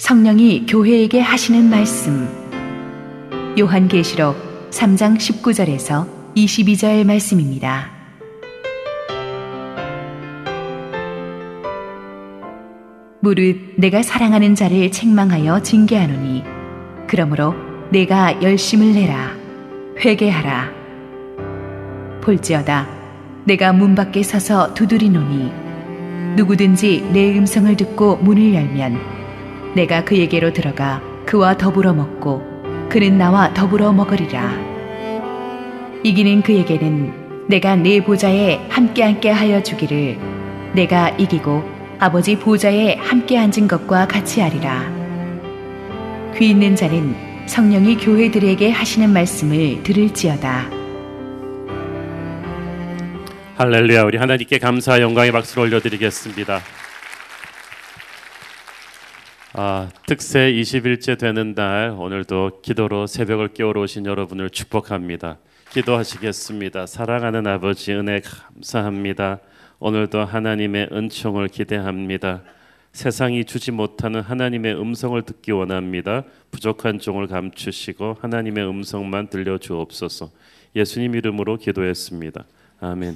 성령이 교회에게 하시는 말씀. 요한계시록 3장 19절에서 22절 말씀입니다. 무릇 내가 사랑하는 자를 책망하여 징계하노니 그러므로 내가 열심을 내라. 회개하라. 볼지어다 내가 문 밖에 서서 두드리노니 누구든지 내 음성을 듣고 문을 열면 내가 그에게로 들어가 그와 더불어 먹고 그는 나와 더불어 먹으리라. 이기는 그에게는 내가 내 보좌에 함께 하여 주기를 내가 이기고 아버지 보좌에 함께 앉은 것과 같이 하리라. 귀 있는 자는 성령이 교회들에게 하시는 말씀을 들을지어다. 할렐루야. 우리 하나님께 감사와 영광의 박수를 올려드리겠습니다. 특세 20일째 되는 날 오늘도 기도로 새벽을 깨우러 오신 여러분을 축복합니다. 기도하시겠습니다. 사랑하는 아버지 은혜 감사합니다. 오늘도 하나님의 은총을 기대합니다. 세상이 주지 못하는 하나님의 음성을 듣기 원합니다. 부족한 종을 감추시고 하나님의 음성만 들려주옵소서. 예수님 이름으로 기도했습니다. 아멘.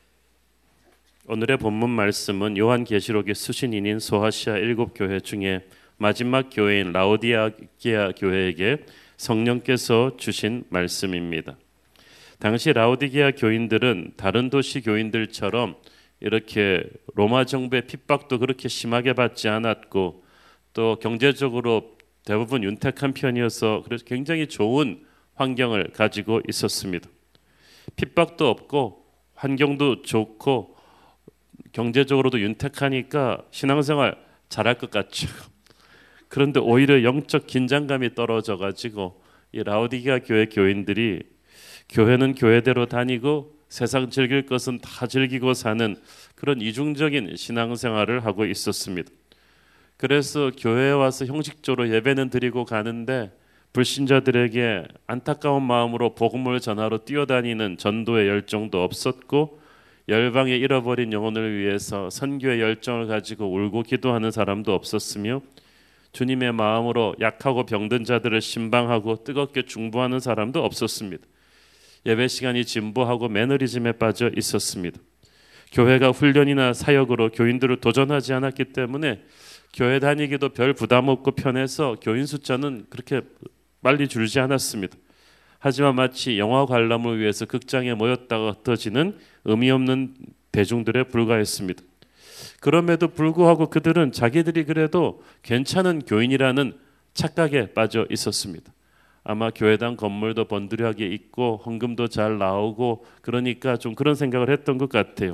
오늘의 본문 말씀은 요한계시록의 수신인인 소아시아 7교회 중에 마지막 교회인 라오디게아 교회에게 성령께서 주신 말씀입니다. 당시 라오디게아 교인들은 다른 도시 교인들처럼 이렇게 로마 정부의 핍박도 그렇게 심하게 받지 않았고 또 경제적으로 대부분 윤택한 편이어서 그래서 굉장히 좋은 환경을 가지고 있었습니다. 핍박도 없고 환경도 좋고 경제적으로도 윤택하니까 신앙생활 잘할 것 같죠. 그런데 오히려 영적 긴장감이 떨어져가지고 이 라오디게아 교회 교인들이 교회는 교회대로 다니고 세상 즐길 것은 다 즐기고 사는 그런 이중적인 신앙생활을 하고 있었습니다. 그래서 교회에 와서 형식적으로 예배는 드리고 가는데 불신자들에게 안타까운 마음으로 복음을 전하러 뛰어다니는 전도의 열정도 없었고 열방에 잃어버린 영혼을 위해서 선교의 열정을 가지고 울고 기도하는 사람도 없었으며 주님의 마음으로 약하고 병든 자들을 신방하고 뜨겁게 중보하는 사람도 없었습니다. 예배 시간이 진보하고 매너리즘에 빠져 있었습니다. 교회가 훈련이나 사역으로 교인들을 도전하지 않았기 때문에 교회 다니기도 별 부담 없고 편해서 교인 숫자는 그렇게 빨리 줄지 않았습니다. 하지만 마치 영화 관람을 위해서 극장에 모였다가 흩어지는 의미 없는 대중들에 불과했습니다. 그럼에도 불구하고 그들은 자기들이 그래도 괜찮은 교인이라는 착각에 빠져 있었습니다. 아마 교회당 건물도 번들하게 있고 헌금도 잘 나오고 그러니까 좀 그런 생각을 했던 것 같아요.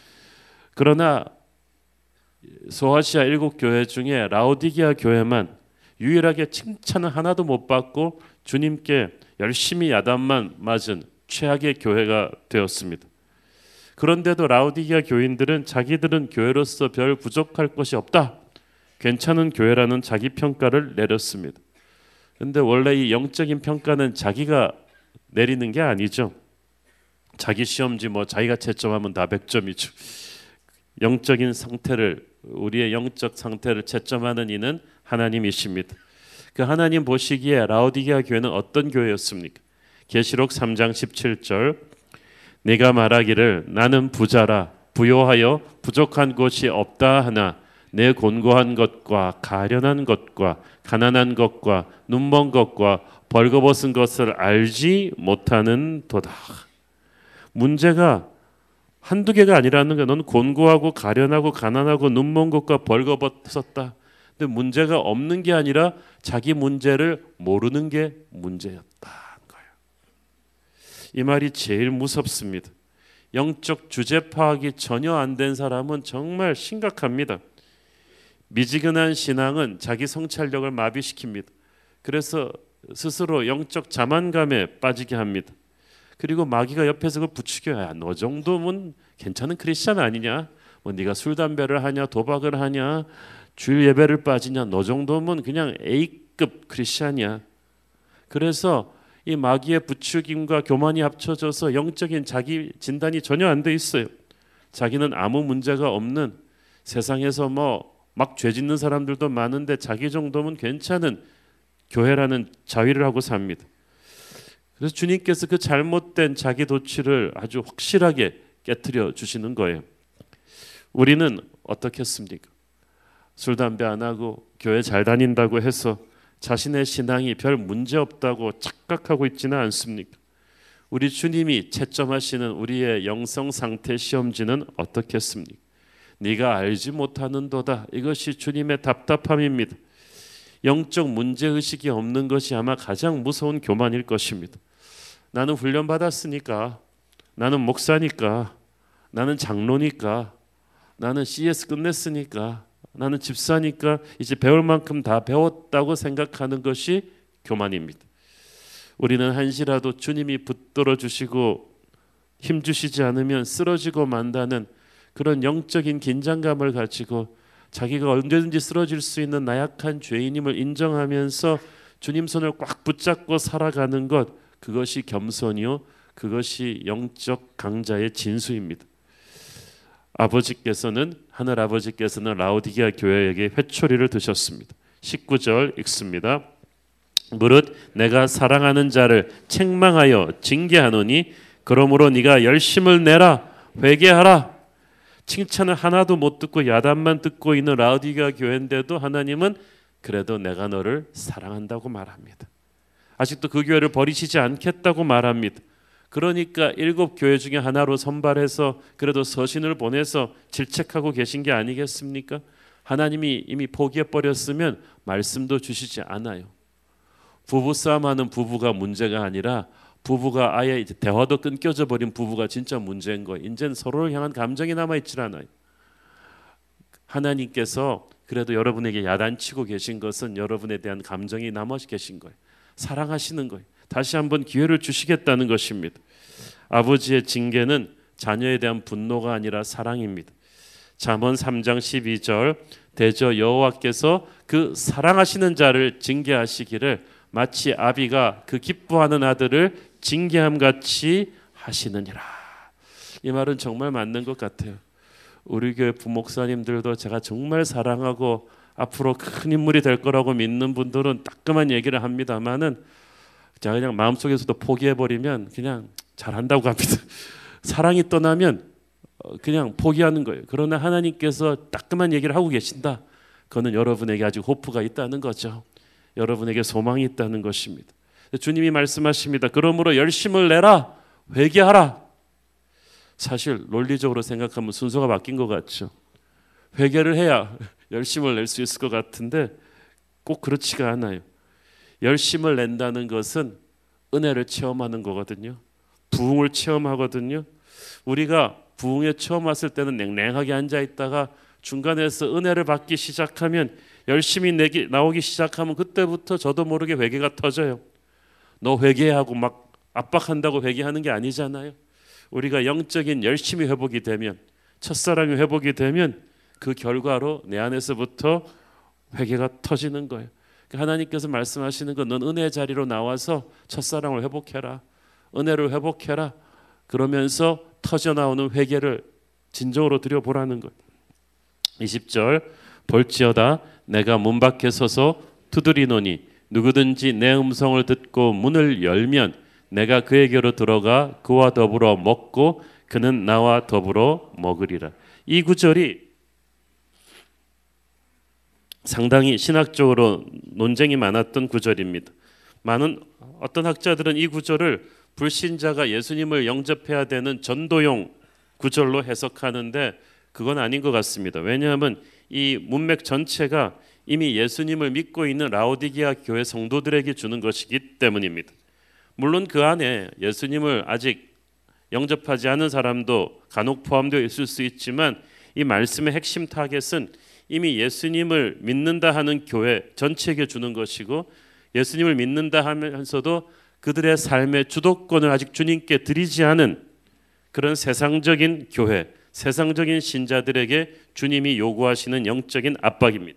그러나 소아시아 7교회 중에 라오디게아 교회만 유일하게 칭찬을 하나도 못 받고 주님께 열심히 야단만 맞은 최악의 교회가 되었습니다. 그런데도 라오디게아 교인들은 자기들은 교회로서 별 부족할 것이 없다. 괜찮은 교회라는 자기 평가를 내렸습니다. 그런데 원래 이 영적인 평가는 자기가 내리는 게 아니죠. 자기 시험지 자기가 채점하면 다 100점이죠. 영적인 상태를 우리의 영적 상태를 채점하는 이는 하나님이십니다. 그 하나님 보시기에 라오디게아 교회는 어떤 교회였습니까? 계시록 3장 17절 네가 말하기를 나는 부자라 부요하여 부족한 곳이 없다 하나 내 곤고한 것과 가련한 것과 가난한 것과 눈먼 것과 벌거벗은 것을 알지 못하는 도다. 문제가 한두 개가 아니라는 거야. 넌 곤고하고 가련하고 가난하고 눈먼 것과 벌거벗었다. 근데 문제가 없는 게 아니라 자기 문제를 모르는 게 문제였다. 이 말이 제일 무섭습니다. 영적 주제 파악이 전혀 안 된 사람은 정말 심각합니다. 미지근한 신앙은 자기 성찰력을 마비시킵니다. 그래서 스스로 영적 자만감에 빠지게 합니다. 그리고 마귀가 옆에서 그걸 부추겨야 너 정도면 괜찮은 크리스찬 아니냐? 네가 술 담배를 하냐 도박을 하냐 주일 예배를 빠지냐 너 정도면 그냥 A급 크리스찬이야. 그래서 이 마귀의 부추김과 교만이 합쳐져서 영적인 자기 진단이 전혀 안 돼 있어요. 자기는 아무 문제가 없는 세상에서 막 죄 짓는 사람들도 많은데 자기 정도면 괜찮은 교회라는 자위를 하고 삽니다. 그래서 주님께서 그 잘못된 자기 도취를 아주 확실하게 깨트려 주시는 거예요. 우리는 어떻겠습니까? 술 담배 안 하고 교회 잘 다닌다고 해서 자신의 신앙이 별 문제 없다고 착각하고 있지는 않습니까? 우리 주님이 채점하시는 우리의 영성 상태 시험지는 어떻겠습니까? 네가 알지 못하는도다. 이것이 주님의 답답함입니다. 영적 문제의식이 없는 것이 아마 가장 무서운 교만일 것입니다. 나는 훈련받았으니까, 나는 목사니까, 나는 장로니까, 나는 CS 끝냈으니까, 나는 집사니까 이제 배울 만큼 다 배웠다고 생각하는 것이 교만입니다. 우리는 한시라도 주님이 붙들어 주시고 힘 주시지 않으면 쓰러지고 만다는 그런 영적인 긴장감을 가지고 자기가 언제든지 쓰러질 수 있는 나약한 죄인임을 인정하면서 주님 손을 꽉 붙잡고 살아가는 것, 그것이 겸손이요, 그것이 영적 강자의 진수입니다. 하늘 아버지께서는 라오디게아 교회에게 회초리를 드셨습니다. 19절 읽습니다. 무릇 내가 사랑하는 자를 책망하여 징계하노니 그러므로 네가 열심을 내라, 회개하라. 칭찬을 하나도 못 듣고 야단만 듣고 있는 라오디게아 교회인데도 하나님은 그래도 내가 너를 사랑한다고 말합니다. 아직도 그 교회를 버리시지 않겠다고 말합니다. 그러니까 7교회 중에 하나로 선발해서 그래도 서신을 보내서 질책하고 계신 게 아니겠습니까? 하나님이 이미 포기해버렸으면 말씀도 주시지 않아요. 부부싸움하는 부부가 문제가 아니라 부부가 아예 이제 대화도 끊겨져 버린 부부가 진짜 문제인 거예요. 이제는 서로를 향한 감정이 남아있질 않아요. 하나님께서 그래도 여러분에게 야단치고 계신 것은 여러분에 대한 감정이 남아 계신 거예요. 사랑하시는 거예요. 다시 한번 기회를 주시겠다는 것입니다. 아버지의 징계는 자녀에 대한 분노가 아니라 사랑입니다. 잠언 3장 12절 대저 여호와께서 그 사랑하시는 자를 징계하시기를 마치 아비가 그 기뻐하는 아들을 징계함같이 하시느니라. 이 말은 정말 맞는 것 같아요. 우리 교회 부목사님들도 제가 정말 사랑하고 앞으로 큰 인물이 될 거라고 믿는 분들은 따끔한 얘기를 합니다만은 제가 그냥 마음속에서도 포기해버리면 그냥 잘한다고 합니다. 사랑이 떠나면 그냥 포기하는 거예요. 그러나 하나님께서 따끔한 얘기를 하고 계신다. 그거는 여러분에게 아직 호프가 있다는 거죠. 여러분에게 소망이 있다는 것입니다. 주님이 말씀하십니다. 그러므로 열심을 내라, 회개하라. 사실 논리적으로 생각하면 순서가 바뀐 것 같죠. 회개를 해야 열심을 낼 수 있을 것 같은데 꼭 그렇지가 않아요. 열심을 낸다는 것은 은혜를 체험하는 거거든요. 부흥을 체험하거든요. 우리가 부흥에 처음 왔을 때는 냉랭하게 앉아있다가 중간에서 은혜를 받기 시작하면 열심히 나오기 시작하면 그때부터 저도 모르게 회개가 터져요. 너 회개하고 막 압박한다고 회개하는 게 아니잖아요. 우리가 영적인 열심히 회복이 되면, 첫사랑이 회복이 되면 그 결과로 내 안에서부터 회개가 터지는 거예요. 하나님께서 말씀하시는 건 넌 은혜의 자리로 나와서 첫사랑을 회복해라, 은혜를 회복해라. 그러면서 터져나오는 회개를 진정으로 드려보라는 거예요. 20절 볼지어다 내가 문 밖에 서서 두드리노니 누구든지 내 음성을 듣고 문을 열면 내가 그에게로 들어가 그와 더불어 먹고 그는 나와 더불어 먹으리라. 이 구절이 상당히 신학적으로 논쟁이 많았던 구절입니다. 많은 어떤 학자들은 이 구절을 불신자가 예수님을 영접해야 되는 전도용 구절로 해석하는데 그건 아닌 것 같습니다. 왜냐하면 이 문맥 전체가 이미 예수님을 믿고 있는 라오디게아 교회 성도들에게 주는 것이기 때문입니다. 물론 그 안에 예수님을 아직 영접하지 않은 사람도 간혹 포함되어 있을 수 있지만 이 말씀의 핵심 타겟은 이미 예수님을 믿는다 하는 교회 전체에게 주는 것이고, 예수님을 믿는다 하면서도 그들의 삶의 주도권을 아직 주님께 드리지 않은 그런 세상적인 교회, 세상적인 신자들에게 주님이 요구하시는 영적인 압박입니다.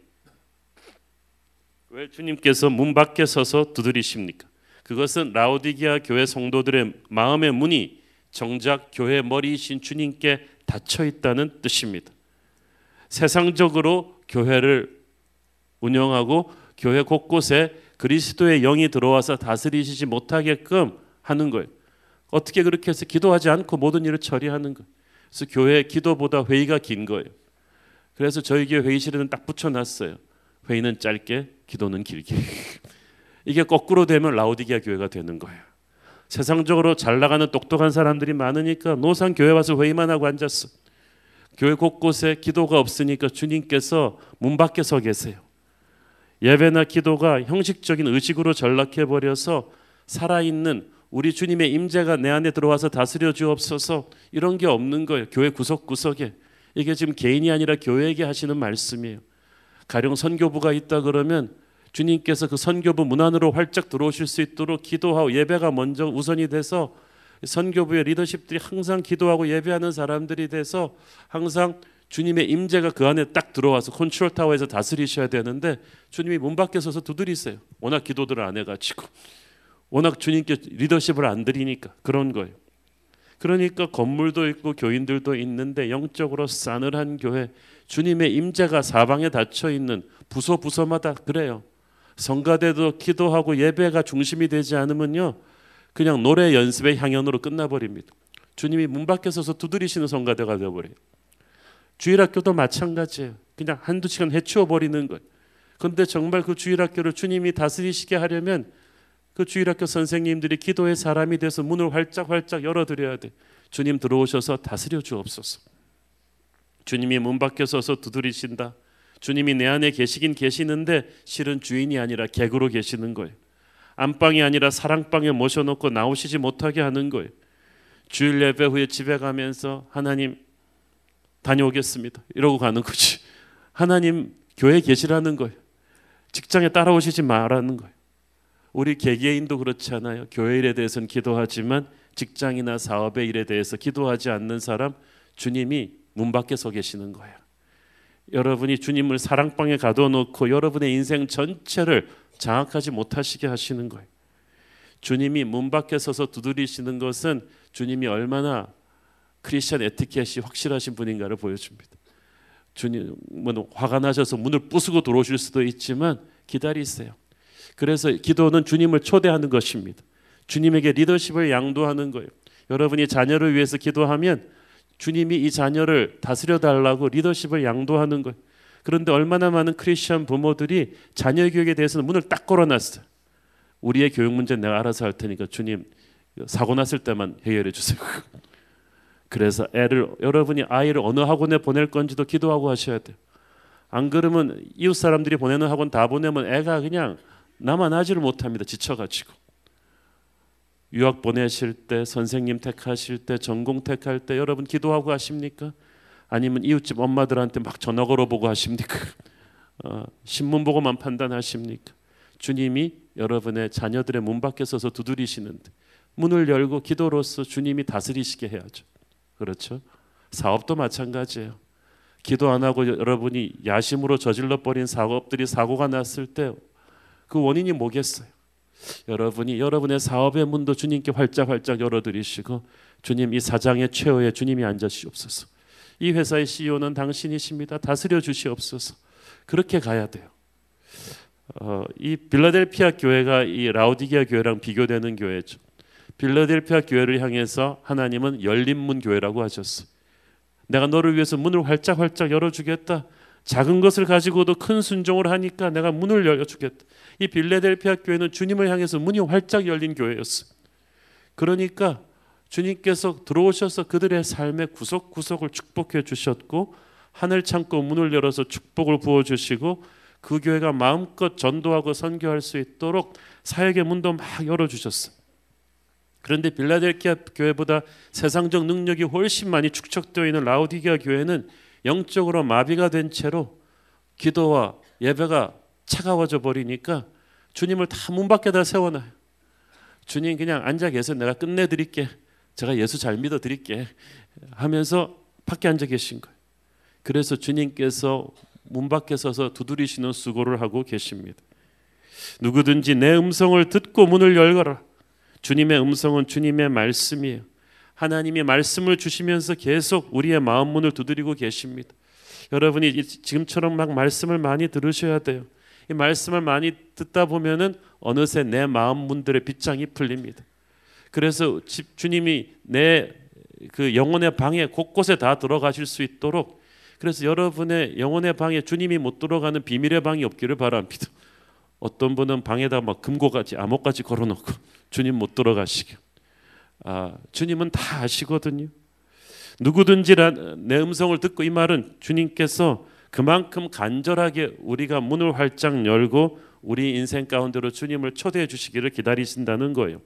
왜 주님께서 문 밖에 서서 두드리십니까? 그것은 라오디게아 교회 성도들의 마음의 문이 정작 교회 머리이신 주님께 닫혀 있다는 뜻입니다. 세상적으로 교회를 운영하고 교회 곳곳에 그리스도의 영이 들어와서 다스리시지 못하게끔 하는 거예요. 어떻게 그렇게 해서 기도하지 않고 모든 일을 처리하는 거예요. 그래서 교회 기도보다 회의가 긴 거예요. 그래서 저희 교회 회의실에는 딱 붙여놨어요. 회의는 짧게, 기도는 길게. 이게 거꾸로 되면 라오디게아 교회가 되는 거예요. 세상적으로 잘 나가는 똑똑한 사람들이 많으니까 노상 교회 와서 회의만 하고 앉았어. 교회 곳곳에 기도가 없으니까 주님께서 문 밖에 서 계세요. 예배나 기도가 형식적인 의식으로 전락해버려서 살아있는 우리 주님의 임재가 내 안에 들어와서 다스려 주옵소서, 이런 게 없는 거예요. 교회 구석구석에. 이게 지금 개인이 아니라 교회에게 하시는 말씀이에요. 가령 선교부가 있다 그러면 주님께서 그 선교부 문 안으로 활짝 들어오실 수 있도록 기도하고 예배가 먼저 우선이 돼서 선교부의 리더십들이 항상 기도하고 예배하는 사람들이 돼서 항상 주님의 임재가 그 안에 딱 들어와서 컨트롤 타워에서 다스리셔야 되는데 주님이 문 밖에 서서 두드리세요. 워낙 기도들을 안 해가지고, 워낙 주님께 리더십을 안 드리니까 그런 거예요. 그러니까 건물도 있고 교인들도 있는데 영적으로 싸늘한 교회, 주님의 임재가 사방에 닫혀 있는 부서마다 그래요. 성가대도 기도하고 예배가 중심이 되지 않으면요, 그냥 노래 연습의 향연으로 끝나버립니다. 주님이 문 밖에 서서 두드리시는 성가대가 되어버려요. 주일학교도 마찬가지예요. 그냥 한두 시간 해치워 버리는 거예요. 그런데 정말 그 주일학교를 주님이 다스리시게 하려면 그 주일학교 선생님들이 기도의 사람이 돼서 문을 활짝 열어드려야 돼. 주님 들어오셔서 다스려 주옵소서. 주님이 문 밖에 서서 두드리신다. 주님이 내 안에 계시긴 계시는데 실은 주인이 아니라 객으로 계시는 거예요. 안방이 아니라 사랑방에 모셔놓고 나오시지 못하게 하는 거예요. 주일 예배 후에 집에 가면서 하나님 다녀오겠습니다 이러고 가는 거지. 하나님 교회에 계시라는 거예요. 직장에 따라오시지 말라는 거예요. 우리 개개인도 그렇지 않아요? 교회 일에 대해서는 기도하지만 직장이나 사업의 일에 대해서 기도하지 않는 사람, 주님이 문 밖에 서 계시는 거예요. 여러분이 주님을 사랑방에 가둬놓고 여러분의 인생 전체를 장악하지 못하시게 하시는 거예요. 주님이 문 밖에 서서 두드리시는 것은 주님이 얼마나 크리스천 에티켓이 확실하신 분인가를 보여줍니다. 주님은 화가 나셔서 문을 부수고 들어오실 수도 있지만 기다리세요. 그래서 기도는 주님을 초대하는 것입니다. 주님에게 리더십을 양도하는 거예요. 여러분이 자녀를 위해서 기도하면 주님이 이 자녀를 다스려 달라고 리더십을 양도하는 거예요. 그런데 얼마나 많은 크리스천 부모들이 자녀 교육에 대해서는 문을 딱 걸어놨어요. 우리의 교육 문제는 내가 알아서 할 테니까 주님 사고 났을 때만 해결해 주세요. 그래서 여러분이 아이를 어느 학원에 보낼 건지도 기도하고 하셔야 돼요. 안 그러면 이웃 사람들이 보내는 학원 다 보내면 애가 그냥 나만 하지를 못합니다. 지쳐가지고. 유학 보내실 때, 선생님 택하실 때, 전공 택할 때 여러분 기도하고 하십니까? 아니면 이웃집 엄마들한테 막 전화 걸어보고 하십니까? 신문 보고만 판단하십니까? 주님이 여러분의 자녀들의 문 밖에 서서 두드리시는데 문을 열고 기도로서 주님이 다스리시게 해야죠. 그렇죠? 사업도 마찬가지예요. 기도 안 하고 여러분이 야심으로 저질러 버린 사고가 났을 때 그 원인이 뭐겠어요? 여러분이 여러분의 사업의 문도 주님께 활짝 열어드리시고 주님 이 사장의 최후에 주님이 앉으시옵소서. 이 회사의 CEO는 당신이십니다. 다스려 주시옵소서. 그렇게 가야 돼요. 이 빌라델피아 교회가 이 라오디게아 교회랑 비교되는 교회죠. 빌라델피아 교회를 향해서 하나님은 열린 문 교회라고 하셨어요. 내가 너를 위해서 문을 활짝 열어주겠다. 작은 것을 가지고도 큰 순종을 하니까 내가 문을 열어주겠다. 이 빌라델피아 교회는 주님을 향해서 문이 활짝 열린 교회였어요. 그러니까 주님께서 들어오셔서 그들의 삶의 구석구석을 축복해 주셨고 하늘 창고 문을 열어서 축복을 부어주시고 그 교회가 마음껏 전도하고 선교할 수 있도록 사역의 문도 막 열어주셨어요. 그런데 빌라델피아 교회보다 세상적 능력이 훨씬 많이 축적되어 있는 라오디게아 교회는 영적으로 마비가 된 채로 기도와 예배가 차가워져 버리니까 주님을 다 문 밖에다 세워놔요. 주님 그냥 앉아 계세요. 내가 끝내드릴게. 제가 예수 잘 믿어드릴게 하면서 밖에 앉아 계신 거예요. 그래서 주님께서 문 밖에 서서 두드리시는 수고를 하고 계십니다. 누구든지 내 음성을 듣고 문을 열거라. 주님의 음성은 주님의 말씀이에요. 하나님이 말씀을 주시면서 계속 우리의 마음 문을 두드리고 계십니다. 여러분이 지금처럼 막 말씀을 많이 들으셔야 돼요. 이 말씀을 많이 듣다 보면은 어느새 내 마음 문들의 빗장이 풀립니다. 그래서 주님이 내 그 영혼의 방에 곳곳에 다 들어가실 수 있도록, 그래서 여러분의 영혼의 방에 주님이 못 들어가는 비밀의 방이 없기를 바랍니다. 어떤 분은 방에다 막 금고같이 암호까지 걸어놓고 주님 못 들어가시게. 주님은 다 아시거든요. 누구든지 내 음성을 듣고, 이 말은 주님께서 그만큼 간절하게 우리가 문을 활짝 열고 우리 인생 가운데로 주님을 초대해 주시기를 기다리신다는 거예요.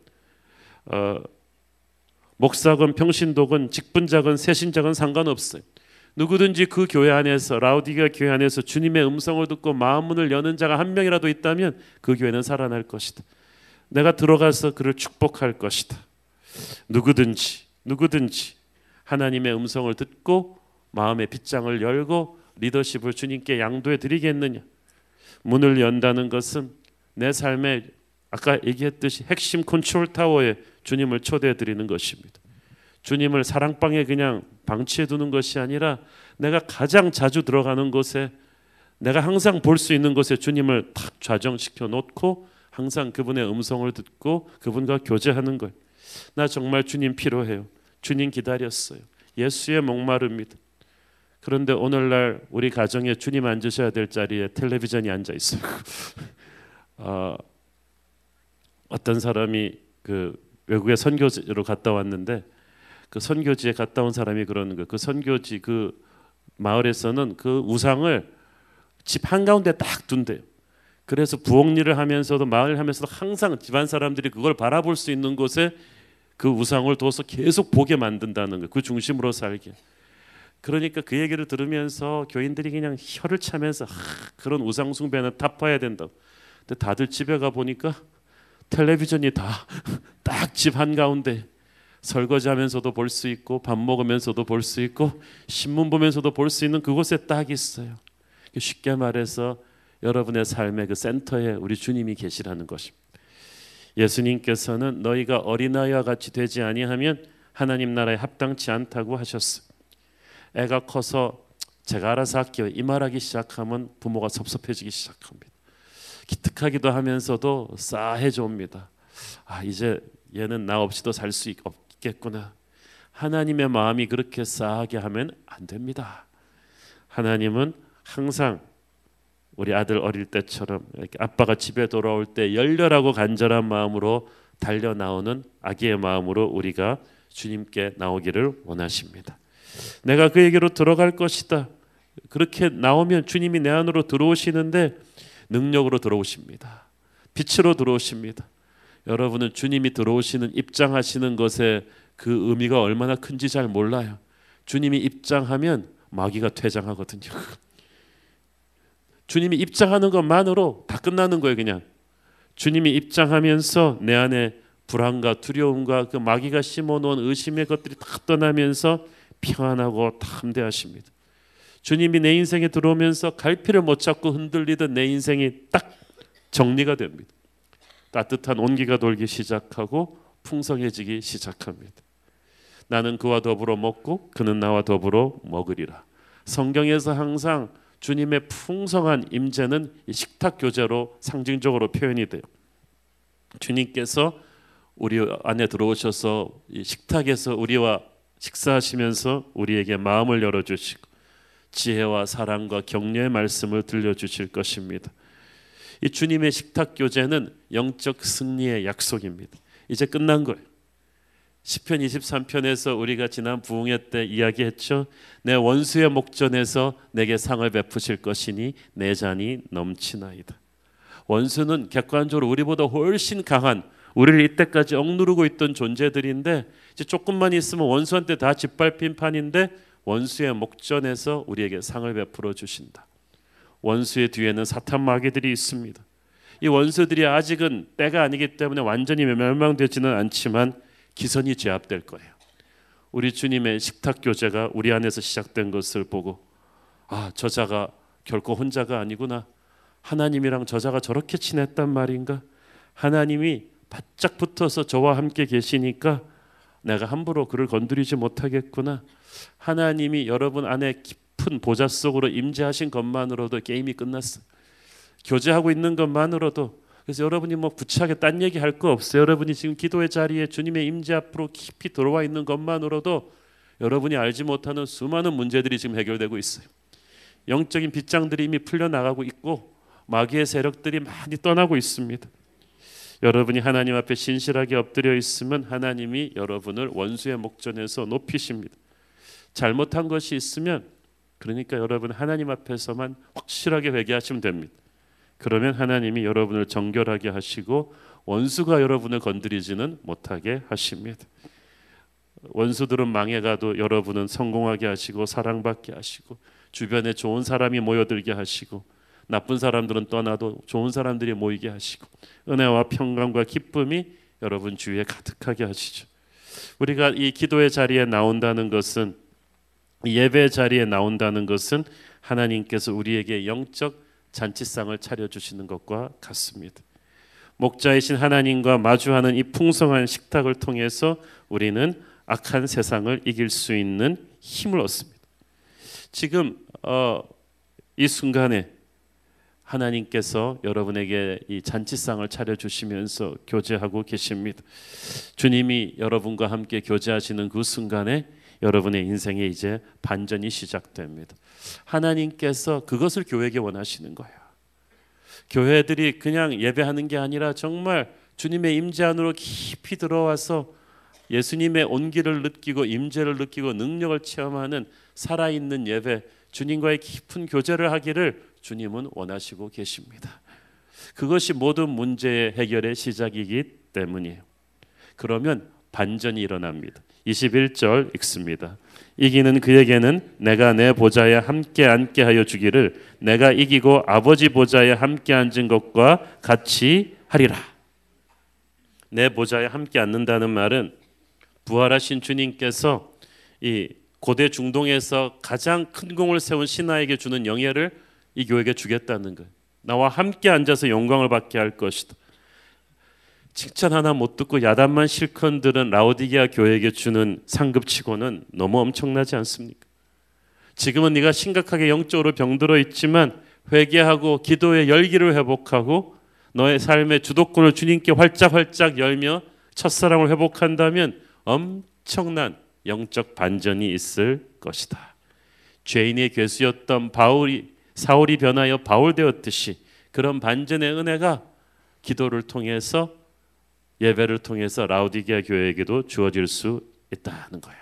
목사건 평신도건 직분자건 새신자건 상관없어요. 누구든지 그 교회 안에서, 라우디게아 교회 안에서 주님의 음성을 듣고 마음 문을 여는 자가 한 명이라도 있다면 그 교회는 살아날 것이다. 내가 들어가서 그를 축복할 것이다. 누구든지 하나님의 음성을 듣고 마음의 빗장을 열고 리더십을 주님께 양도해 드리겠느냐. 문을 연다는 것은 내 삶의 아까 얘기했듯이 핵심 컨트롤 타워에 주님을 초대해 드리는 것입니다. 주님을 사랑방에 그냥 방치해 두는 것이 아니라 내가 가장 자주 들어가는 곳에, 내가 항상 볼 수 있는 곳에 주님을 탁 좌정시켜 놓고 항상 그분의 음성을 듣고 그분과 교제하는 거예요. 나 정말 주님 필요해요. 주님 기다렸어요. 예수의 목마릅니다. 그런데 오늘날 우리 가정에 주님 앉으셔야 될 자리에 텔레비전이 앉아 있어요. 어떤 사람이 그 외국에 선교지로 갔다 왔는데, 그 선교지에 갔다 온 사람이 그러는 거예요. 그 선교지 그 마을에서는 그 우상을 집 한가운데 딱 둔대요. 그래서 부엌 일을 하면서도 마을 하면서도 항상 집안 사람들이 그걸 바라볼 수 있는 곳에 그 우상을 둬서 계속 보게 만든다는 거예요. 그 중심으로 살게. 그러니까 그 얘기를 들으면서 교인들이 그냥 혀를 차면서 그런 우상 숭배는 타파해야 된다고. 근데 다들 집에 가 보니까 텔레비전이 다 딱 집 한가운데, 설거지하면서도 볼 수 있고 밥 먹으면서도 볼 수 있고 신문 보면서도 볼 수 있는 그곳에 딱 있어요. 쉽게 말해서 여러분의 삶의 그 센터에 우리 주님이 계시라는 것입니다. 예수님께서는 너희가 어린아이와 같이 되지 아니하면 하나님 나라에 합당치 않다고 하셨어요. 애가 커서 제가 알아서 할게요, 이 말하기 시작하면 부모가 섭섭해지기 시작합니다. 기특하기도 하면서도 싸해져 옵니다. 이제 얘는 나 없이도 살 수 없겠구나. 하나님의 마음이 그렇게 싸하게 하면 안 됩니다. 하나님은 항상 우리 아들 어릴 때처럼 이렇게 아빠가 집에 돌아올 때 열렬하고 간절한 마음으로 달려 나오는 아기의 마음으로 우리가 주님께 나오기를 원하십니다. 내가 그에게로 들어갈 것이다. 그렇게 나오면 주님이 내 안으로 들어오시는데 능력으로 들어오십니다. 빛으로 들어오십니다. 여러분은 주님이 들어오시는, 입장하시는 것에 그 의미가 얼마나 큰지 잘 몰라요. 주님이 입장하면 마귀가 퇴장하거든요. 주님이 입장하는 것만으로 다 끝나는 거예요. 그냥 주님이 입장하면서 내 안에 불안과 두려움과 그 마귀가 심어놓은 의심의 것들이 다 떠나면서 평안하고 담대하십니다. 주님이 내 인생에 들어오면서 갈피를 못 잡고 흔들리던 내 인생이 딱 정리가 됩니다. 따뜻한 온기가 돌기 시작하고 풍성해지기 시작합니다. 나는 그와 더불어 먹고 그는 나와 더불어 먹으리라. 성경에서 항상 주님의 풍성한 임재는 식탁 교제로 상징적으로 표현이 돼요. 주님께서 우리 안에 들어오셔서 이 식탁에서 우리와 식사하시면서 우리에게 마음을 열어주시고 지혜와 사랑과 격려의 말씀을 들려주실 것입니다. 이 주님의 식탁 교제는 영적 승리의 약속입니다. 이제 끝난 거예요. 시편 23편에서 우리가 지난 부흥회 때 이야기했죠. 내 원수의 목전에서 내게 상을 베푸실 것이니 내 잔이 넘치나이다. 원수는 객관적으로 우리보다 훨씬 강한, 우리를 이때까지 억누르고 있던 존재들인데 이제 조금만 있으면 원수한테 다 짓밟힌 판인데 원수의 목전에서 우리에게 상을 베풀어 주신다. 원수의 뒤에는 사탄 마귀들이 있습니다. 이 원수들이 아직은 때가 아니기 때문에 완전히 멸망되지는 않지만 기선이 제압될 거예요. 우리 주님의 식탁 교제가 우리 안에서 시작된 것을 보고 저자가 결코 혼자가 아니구나. 하나님이랑 저자가 저렇게 친했단 말인가. 하나님이 바짝 붙어서 저와 함께 계시니까 내가 함부로 그를 건드리지 못하겠구나. 하나님이 여러분 안에 깊은 보좌 속으로 임재하신 것만으로도 게임이 끝났어요. 교제하고 있는 것만으로도. 그래서 여러분이 뭐 구체하게 딴 얘기 할 거 없어요. 여러분이 지금 기도의 자리에 주님의 임재 앞으로 깊이 들어와 있는 것만으로도 여러분이 알지 못하는 수많은 문제들이 지금 해결되고 있어요. 영적인 빗장들이 이미 풀려나가고 있고 마귀의 세력들이 많이 떠나고 있습니다. 여러분이 하나님 앞에 신실하게 엎드려 있으면 하나님이 여러분을 원수의 목전에서 높이십니다. 잘못한 것이 있으면 그러니까 여러분 하나님 앞에서만 확실하게 회개하시면 됩니다. 그러면 하나님이 여러분을 정결하게 하시고 원수가 여러분을 건드리지는 못하게 하십니다. 원수들은 망해가도 여러분은 성공하게 하시고 사랑받게 하시고 주변에 좋은 사람이 모여들게 하시고 나쁜 사람들은 떠나도 좋은 사람들이 모이게 하시고 은혜와 평강과 기쁨이 여러분 주위에 가득하게 하시죠. 우리가 이 기도의 자리에 나온다는 것은 예배의 자리에 나온다는 것은 하나님께서 우리에게 영적 잔치상을 차려주시는 것과 같습니다. 목자이신 하나님과 마주하는 이 풍성한 식탁을 통해서 우리는 악한 세상을 이길 수 있는 힘을 얻습니다. 지금 이 순간에 하나님께서 여러분에게 이 잔치상을 차려주시면서 교제하고 계십니다. 주님이 여러분과 함께 교제하시는 그 순간에 여러분의 인생에 이제 반전이 시작됩니다. 하나님께서 그것을 교회에게 원하시는 거예요. 교회들이 그냥 예배하는 게 아니라 정말 주님의 임재 안으로 깊이 들어와서 예수님의 온기를 느끼고 임재를 느끼고 능력을 체험하는 살아있는 예배, 주님과의 깊은 교제를 하기를 주님은 원하시고 계십니다. 그것이 모든 문제의 해결의 시작이기 때문이에요. 그러면 반전이 일어납니다. 21절 읽습니다. 이기는 그에게는 내가 내 보좌에 함께 앉게 하여 주기를 내가 이기고 아버지 보좌에 함께 앉은 것과 같이 하리라. 내 보좌에 함께 앉는다는 말은 부활하신 주님께서 이 고대 중동에서 가장 큰 공을 세운 신하에게 주는 영예를 이 교회에게 주겠다는 거예요. 나와 함께 앉아서 영광을 받게 할 것이다. 칭찬 하나 못 듣고 야단만 실컷 들은 라오디게아 교회에게 주는 상급치고는 너무 엄청나지 않습니까? 지금은 네가 심각하게 영적으로 병들어 있지만 회개하고 기도의 열기를 회복하고 너의 삶의 주도권을 주님께 활짝 열며 첫사랑을 회복한다면 엄청난 영적 반전이 있을 것이다. 죄인의 괴수였던 사울이 변하여 바울 되었듯이 그런 반전의 은혜가 기도를 통해서 예배를 통해서 라오디게아 교회에게도 주어질 수 있다는 거예요.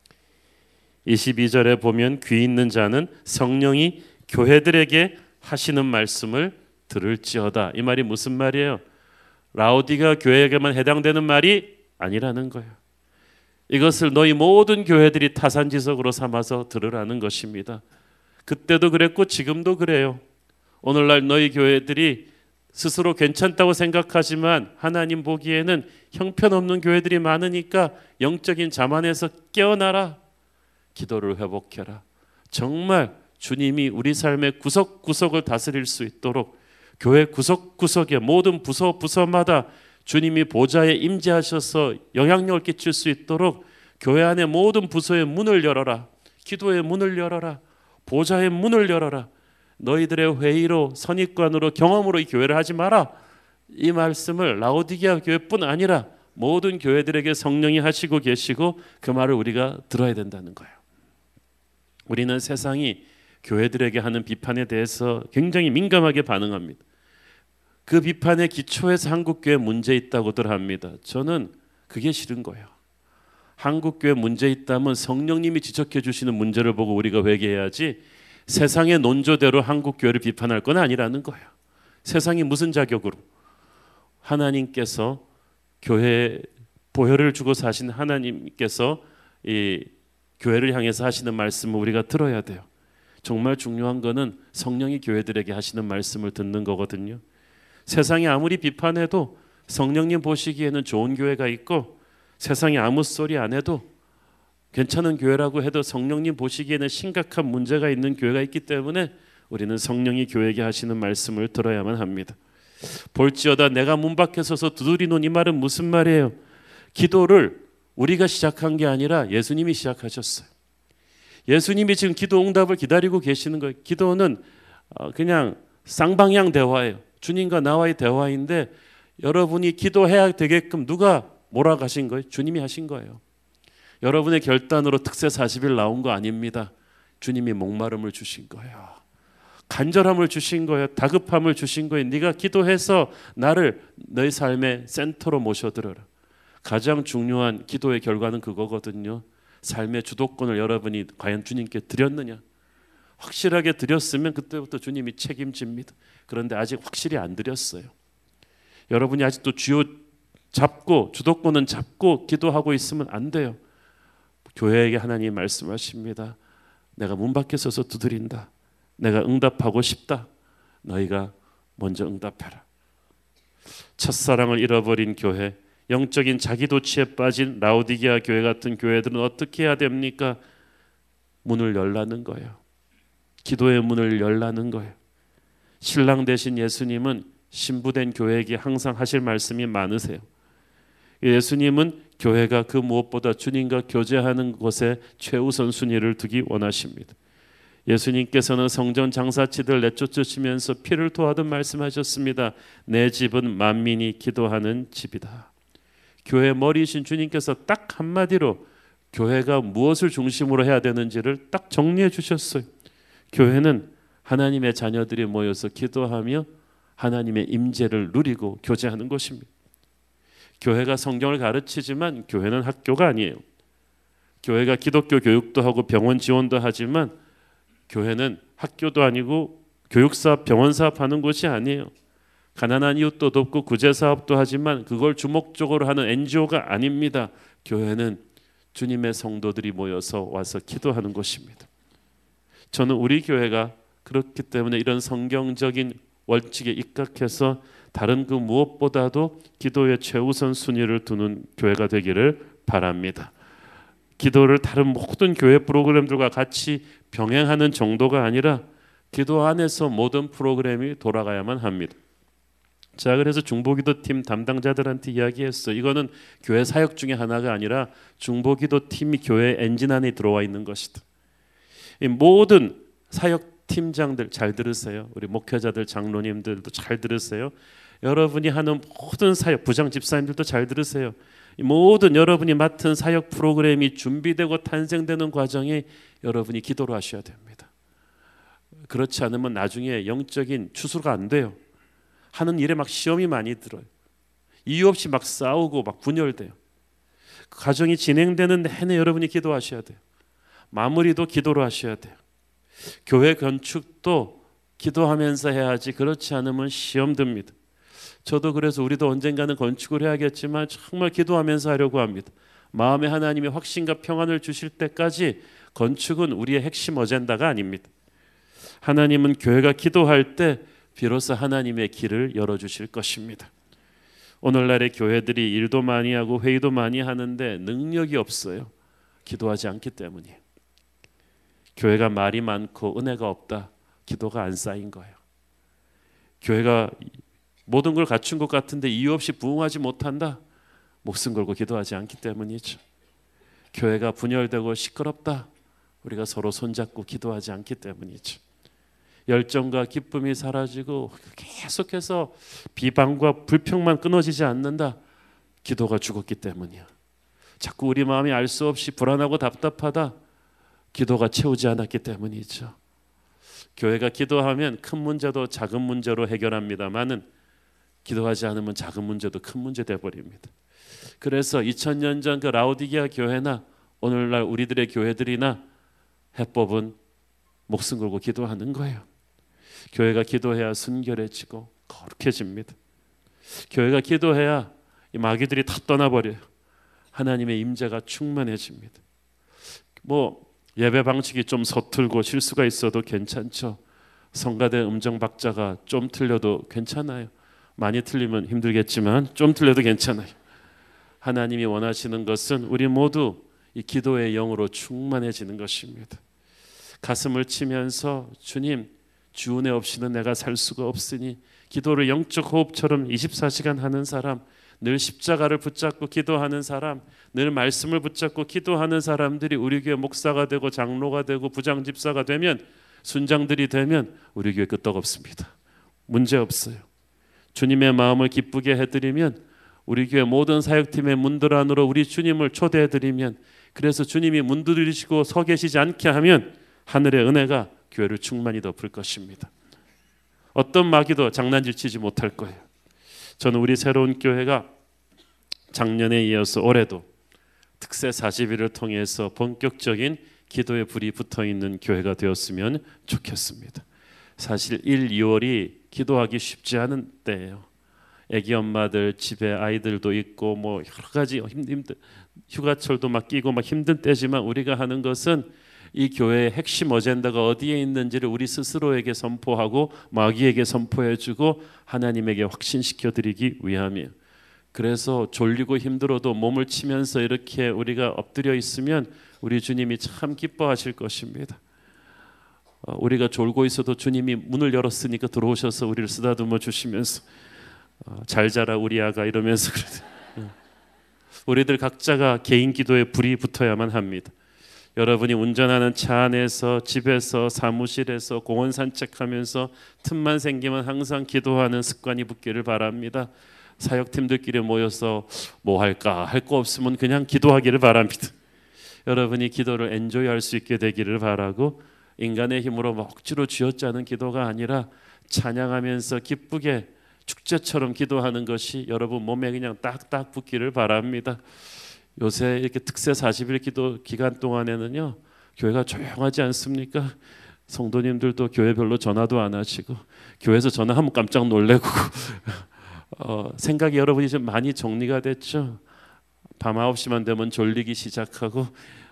22절에 보면 귀 있는 자는 성령이 교회들에게 하시는 말씀을 들을지어다. 이 말이 무슨 말이에요? 라오디게아 교회에게만 해당되는 말이 아니라는 거예요. 이것을 너희 모든 교회들이 타산지석으로 삼아서 들으라는 것입니다. 그때도 그랬고 지금도 그래요. 오늘날 너희 교회들이 스스로 괜찮다고 생각하지만 하나님 보기에는 형편없는 교회들이 많으니까 영적인 자만에서 깨어나라. 기도를 회복해라. 정말 주님이 우리 삶의 구석구석을 다스릴 수 있도록 교회 구석구석의 모든 부서마다 주님이 보좌에 임재하셔서 영향력을 끼칠 수 있도록 교회 안의 모든 부서의 문을 열어라. 기도의 문을 열어라. 보좌의 문을 열어라. 너희들의 회의로 선입관으로 경험으로 이 교회를 하지 마라. 이 말씀을 라오디게아 교회뿐 아니라 모든 교회들에게 성령이 하시고 계시고 그 말을 우리가 들어야 된다는 거예요. 우리는 세상이 교회들에게 하는 비판에 대해서 굉장히 민감하게 반응합니다. 그 비판의 기초에서 한국교회 문제 있다고들 합니다. 저는 그게 싫은 거예요. 한국교회 문제 있다면 성령님이 지적해 주시는 문제를 보고 우리가 회개해야지 세상의 논조대로 한국교회를 비판할 건 아니라는 거예요. 세상이 무슨 자격으로 하나님께서 교회에 보혈을 주고 사신 하나님께서 이 교회를 향해서 하시는 말씀을 우리가 들어야 돼요. 정말 중요한 거는 성령이 교회들에게 하시는 말씀을 듣는 거거든요. 세상이 아무리 비판해도 성령님 보시기에는 좋은 교회가 있고 세상이 아무 소리 안 해도 괜찮은 교회라고 해도 성령님 보시기에는 심각한 문제가 있는 교회가 있기 때문에 우리는 성령이 교회에게 하시는 말씀을 들어야만 합니다. 볼지어다 내가 문 밖에 서서 두드리노니 이 말은 무슨 말이에요? 기도를 우리가 시작한 게 아니라 예수님이 시작하셨어요. 예수님이 지금 기도 응답을 기다리고 계시는 거예요. 기도는 그냥 쌍방향 대화예요. 주님과 나와의 대화인데 여러분이 기도해야 되게끔 누가 몰아가신 거예요? 주님이 하신 거예요. 여러분의 결단으로 특세 40일 나온 거 아닙니다. 주님이 목마름을 주신 거예요. 간절함을 주신 거예요. 다급함을 주신 거예요. 네가 기도해서 나를 너의 삶의 센터로 모셔들어라. 가장 중요한 기도의 결과는 그거거든요. 삶의 주도권을 여러분이 과연 주님께 드렸느냐. 확실하게 드렸으면 그때부터 주님이 책임집니다. 그런데 아직 확실히 안 드렸어요. 여러분이 아직도 주요 잡고 주도권은 잡고 기도하고 있으면 안 돼요. 교회에게 하나님이 말씀하십니다. 내가 문 밖에 서서 두드린다. 내가 응답하고 싶다. 너희가 먼저 응답해라. 첫사랑을 잃어버린 교회, 영적인 자기도취에 빠진 라오디게아 교회 같은 교회들은 어떻게 해야 됩니까? 문을 열라는 거예요. 기도의 문을 열라는 거예요. 신랑 되신 예수님은 신부된 교회에게 항상 하실 말씀이 많으세요. 예수님은 교회가 그 무엇보다 주님과 교제하는 곳에 최우선 순위를 두기 원하십니다. 예수님께서는 성전 장사치들 내쫓으시면서 피를 토하듯 말씀하셨습니다. 내 집은 만민이 기도하는 집이다. 교회 머리이신 주님께서 딱 한마디로 교회가 무엇을 중심으로 해야 되는지를 딱 정리해 주셨어요. 교회는 하나님의 자녀들이 모여서 기도하며 하나님의 임재를 누리고 교제하는 것입니다. 교회가 성경을 가르치지만 교회는 학교가 아니에요. 교회가 기독교 교육도 하고 병원 지원도 하지만 교회는 학교도 아니고 교육사업, 병원사업 하는 곳이 아니에요. 가난한 이웃도 돕고 구제사업도 하지만 그걸 주목적으로 하는 NGO가 아닙니다. 교회는 주님의 성도들이 모여서 와서 기도하는 곳입니다. 저는 우리 교회가 그렇기 때문에 이런 성경적인 원칙에 입각해서 다른 그 무엇보다도 기도의 최우선 순위를 두는 교회가 되기를 바랍니다. 기도를 다른 모든 교회 프로그램들과 같이 병행하는 정도가 아니라 기도 안에서 모든 프로그램이 돌아가야만 합니다. 자, 그래서 중보기도팀 담당자들한테 이야기했어. 이거는 교회 사역 중에 하나가 아니라 중보기도팀이 교회 엔진 안에 들어와 있는 것이다. 이 모든 사역 팀장들 잘 들으세요. 우리 목회자들, 장로님들도 잘 들으세요. 여러분이 하는 모든 사역, 부장 집사님들도 잘 들으세요. 이 모든 여러분이 맡은 사역 프로그램이 준비되고 탄생되는 과정에 여러분이 기도를 하셔야 됩니다. 그렇지 않으면 나중에 영적인 추수가 안 돼요. 하는 일에 막 시험이 많이 들어요. 이유 없이 막 싸우고 막 분열돼요. 그 과정이 진행되는 내내 여러분이 기도하셔야 돼요. 마무리도 기도로 하셔야 돼요. 교회 건축도 기도하면서 해야지 그렇지 않으면 시험 듭니다. 저도 그래서 우리도 언젠가는 건축을 해야겠지만 정말 기도하면서 하려고 합니다. 마음에 하나님이 확신과 평안을 주실 때까지 건축은 우리의 핵심 어젠다가 아닙니다. 하나님은 교회가 기도할 때 비로소 하나님의 길을 열어주실 것입니다. 오늘날의 교회들이 일도 많이 하고 회의도 많이 하는데 능력이 없어요. 기도하지 않기 때문이에요. 교회가 말이 많고 은혜가 없다. 기도가 안 쌓인 거예요. 교회가 모든 걸 갖춘 것 같은데 이유 없이 부응하지 못한다. 목숨 걸고 기도하지 않기 때문이죠. 교회가 분열되고 시끄럽다. 우리가 서로 손잡고 기도하지 않기 때문이죠. 열정과 기쁨이 사라지고 계속해서 비방과 불평만 끊어지지 않는다. 기도가 죽었기 때문이야. 자꾸 우리 마음이 알 수 없이 불안하고 답답하다. 기도가 채우지 않았기 때문이죠. 교회가 기도하면 큰 문제도 작은 문제로 해결합니다만은 기도하지 않으면 작은 문제도 큰 문제 되어버립니다. 그래서 2000년 전 그 라오디게아 교회나 오늘날 우리들의 교회들이나 해법은 목숨 걸고 기도하는 거예요. 교회가 기도해야 순결해지고 거룩해집니다. 교회가 기도해야 이 마귀들이 다 떠나버려요. 하나님의 임재가 충만해집니다. 예배 방식이 좀 서툴고 실수가 있어도 괜찮죠. 성가대 음정 박자가 좀 틀려도 괜찮아요. 많이 틀리면 힘들겠지만 좀 틀려도 괜찮아요. 하나님이 원하시는 것은 우리 모두 이 기도의 영으로 충만해지는 것입니다. 가슴을 치면서 주님, 주 은혜 없이는 내가 살 수가 없으니 기도를 영적 호흡처럼 24시간 하는 사람, 늘 십자가를 붙잡고 기도하는 사람, 늘 말씀을 붙잡고 기도하는 사람들이 우리 교회 목사가 되고 장로가 되고 부장 집사가 되면, 순장들이 되면 우리 교회 끄떡 없습니다. 문제 없어요. 주님의 마음을 기쁘게 해드리면, 우리 교회 모든 사역팀의 문들 안으로 우리 주님을 초대해드리면, 그래서 주님이 문 두드리시고 서 계시지 않게 하면 하늘의 은혜가 교회를 충만히 덮을 것입니다. 어떤 마귀도 장난질 치지 못할 거예요. 저는 우리 새로운 교회가 작년에 이어서 올해도 특세 40일을 통해서 본격적인 기도의 불이 붙어있는 교회가 되었으면 좋겠습니다. 사실 1, 2월이 기도하기 쉽지 않은 때예요. 애기 엄마들 집에 아이들도 있고 뭐 여러 가지 힘든 휴가철도 막 끼고 막 힘든 때지만, 우리가 하는 것은 이 교회의 핵심 어젠다가 어디에 있는지를 우리 스스로에게 선포하고 마귀에게 선포해주고 하나님에게 확신시켜드리기 위함이에요. 그래서 졸리고 힘들어도 몸을 치면서 이렇게 우리가 엎드려 있으면 우리 주님이 참 기뻐하실 것입니다. 우리가 졸고 있어도 주님이 문을 열었으니까 들어오셔서 우리를 쓰다듬어 주시면서 잘 자라 우리 아가 이러면서 우리들 각자가 개인 기도에 불이 붙어야만 합니다. 여러분이 운전하는 차 안에서, 집에서, 사무실에서, 공원 산책하면서 틈만 생기면 항상 기도하는 습관이 붙기를 바랍니다. 사역팀들끼리 모여서 뭐 할까 할 거 없으면 그냥 기도하기를 바랍니다. 여러분이 기도를 엔조이할 수 있게 되기를 바라고, 인간의 힘으로 억지로 쥐어짜는 기도가 아니라 찬양하면서 기쁘게 축제처럼 기도하는 것이 여러분 몸에 그냥 딱딱 붙기를 바랍니다. 요새 이렇게 특세 40일 기도 기간 동안에는요, 교회가 조용하지 않습니까? 성도님들도 교회 별로 전화도 안 하시고, 교회에서 전화하면 깜짝 놀래고 생각이 여러분이 좀 많이 정리가 됐죠. 밤 9시만 되면 졸리기 시작하고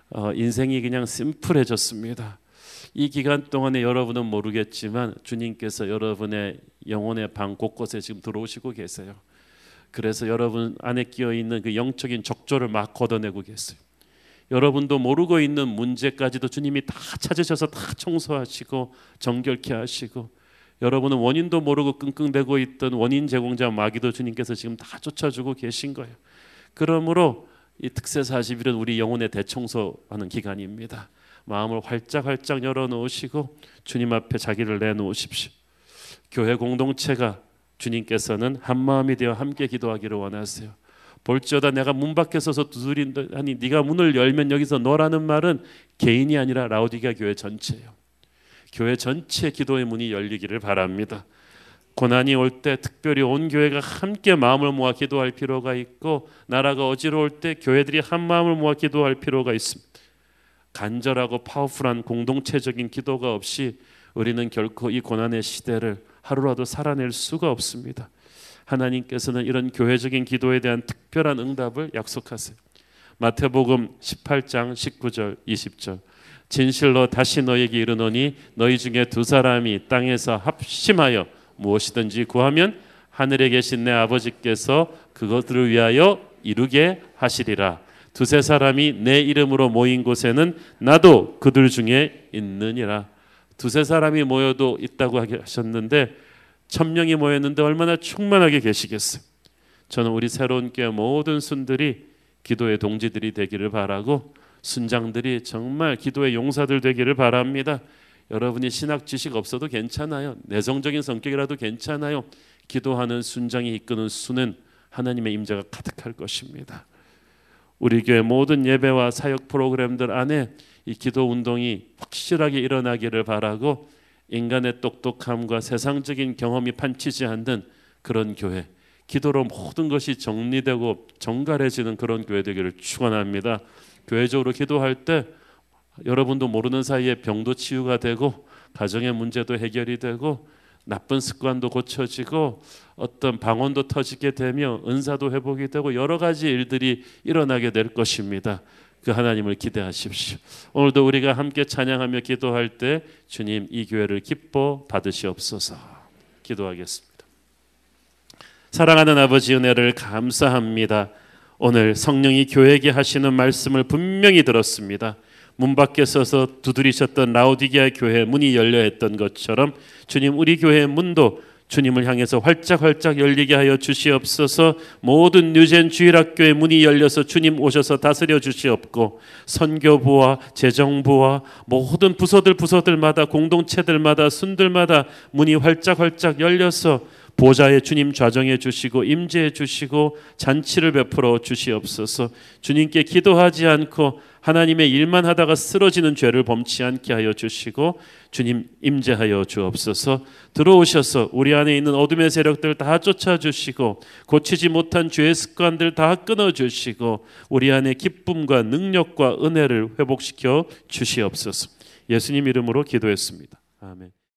인생이 그냥 심플해졌습니다. 이 기간 동안에 여러분은 모르겠지만 주님께서 여러분의 영혼의 방 곳곳에 지금 들어오시고 계세요. 그래서 여러분 안에 끼어있는 그 영적인 적조를 막 걷어내고 계세요. 여러분도 모르고 있는 문제까지도 주님이 다 찾으셔서 다 청소하시고 정결케 하시고, 여러분은 원인도 모르고 끙끙대고 있던 원인 제공자 마귀도 주님께서 지금 다 쫓아주고 계신 거예요. 그러므로 이 특세 40일은 우리 영혼의 대청소하는 기간입니다. 마음을 활짝 열어놓으시고 주님 앞에 자기를 내놓으십시오. 교회 공동체가 주님께서는 한 마음이 되어 함께 기도하기를 원하세요. 볼지어다 내가 문 밖에 서서 두드린다니 네가 문을 열면 여기서 너라는 말은 개인이 아니라 라오디게아 교회 전체예요. 교회 전체 기도의 문이 열리기를 바랍니다. 고난이 올 때 특별히 온 교회가 함께 마음을 모아 기도할 필요가 있고, 나라가 어지러울 때 교회들이 한 마음을 모아 기도할 필요가 있습니다. 간절하고 파워풀한 공동체적인 기도가 없이 우리는 결코 이 고난의 시대를 하루라도 살아낼 수가 없습니다. 하나님께서는 이런 교회적인 기도에 대한 특별한 응답을 약속하세요. 마태복음 18장 19절 20절 진실로 다시 너에게 이르노니 너희 중에 두 사람이 땅에서 합심하여 무엇이든지 구하면 하늘에 계신 내 아버지께서 그것들을 위하여 이루게 하시리라. 두세 사람이 내 이름으로 모인 곳에는 나도 그들 중에 있느니라. 두세 사람이 모여도 있다고 하셨는데 1000명이 모였는데 얼마나 충만하게 계시겠어요. 저는 우리 새로운 교회 모든 순들이 기도의 동지들이 되기를 바라고, 순장들이 정말 기도의 용사들 되기를 바랍니다. 여러분이 신학 지식 없어도 괜찮아요. 내성적인 성격이라도 괜찮아요. 기도하는 순장이 이끄는 수는 하나님의 임재가 가득할 것입니다. 우리 교회 모든 예배와 사역 프로그램들 안에 이 기도 운동이 확실하게 일어나기를 바라고, 인간의 똑똑함과 세상적인 경험이 판치지 않는 그런 교회, 기도로 모든 것이 정리되고 정갈해지는 그런 교회 되기를 축원합니다. 교회적으로 기도할 때 여러분도 모르는 사이에 병도 치유가 되고, 가정의 문제도 해결이 되고, 나쁜 습관도 고쳐지고, 어떤 방언도 터지게 되며 은사도 회복이 되고, 여러 가지 일들이 일어나게 될 것입니다. 그 하나님을 기대하십시오. 오늘도 우리가 함께 찬양하며 기도할 때 주님 이 교회를 기뻐 받으시옵소서. 기도하겠습니다. 사랑하는 아버지, 은혜를 감사합니다. 오늘 성령이 교회에게 하시는 말씀을 분명히 들었습니다. 문 밖에 서서 두드리셨던 라오디게아 교회 문이 열려 있던 것처럼 주님, 우리 교회의 문도 주님을 향해서 활짝활짝 열리게 하여 주시옵소서. 모든 뉴젠 주일학교의 문이 열려서 주님 오셔서 다스려 주시옵고, 선교부와 재정부와 모든 부서들마다 공동체들마다 순들마다 문이 활짝활짝 열려서 보좌에 주님 좌정해 주시고 임재해 주시고 잔치를 베풀어 주시옵소서. 주님께 기도하지 않고 하나님의 일만 하다가 쓰러지는 죄를 범치 않게 하여 주시고 주님 임재하여 주옵소서. 들어오셔서 우리 안에 있는 어둠의 세력들 다 쫓아주시고 고치지 못한 죄의 습관들 다 끊어주시고 우리 안에 기쁨과 능력과 은혜를 회복시켜 주시옵소서. 예수님 이름으로 기도했습니다. 아멘.